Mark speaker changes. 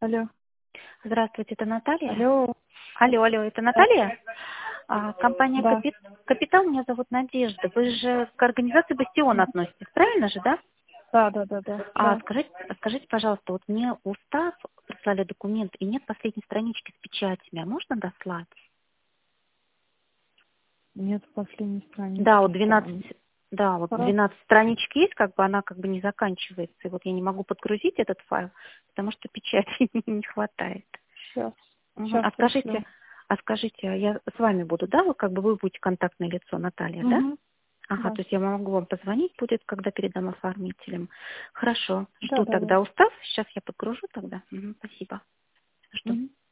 Speaker 1: Алло.
Speaker 2: Здравствуйте, это Наталья?
Speaker 1: Алло.
Speaker 2: Алло, это
Speaker 1: Да.
Speaker 2: Наталья? Компания
Speaker 1: Да.
Speaker 2: «Капитал», меня зовут Надежда. Вы же к организации «Бастион»
Speaker 1: Мгм.
Speaker 2: относитесь, правильно же, да?
Speaker 1: Да.
Speaker 2: Скажите, пожалуйста, вот мне устав прислали документ, и нет последней странички с печатями, а можно дослать?
Speaker 1: Нет последней
Speaker 2: Да,
Speaker 1: странички.
Speaker 2: вот 12, да, вот
Speaker 1: Хорошо.
Speaker 2: 12 страничек есть, как бы она как бы не заканчивается. И вот я не могу подгрузить этот файл, потому что печати не хватает.
Speaker 1: Сейчас.
Speaker 2: Мгм.
Speaker 1: Сейчас
Speaker 2: А
Speaker 1: пришлю.
Speaker 2: скажите, а я с вами буду, да? Вы как бы вы будете контактное лицо, Наталья, да?
Speaker 1: Угу.
Speaker 2: Ага,
Speaker 1: Да.
Speaker 2: то есть я могу вам позвонить будет, когда передам оформителям. Хорошо. Жду
Speaker 1: Да.
Speaker 2: тогда устав. Сейчас я подгружу тогда. Мгм, спасибо. Жду.
Speaker 1: Мгм.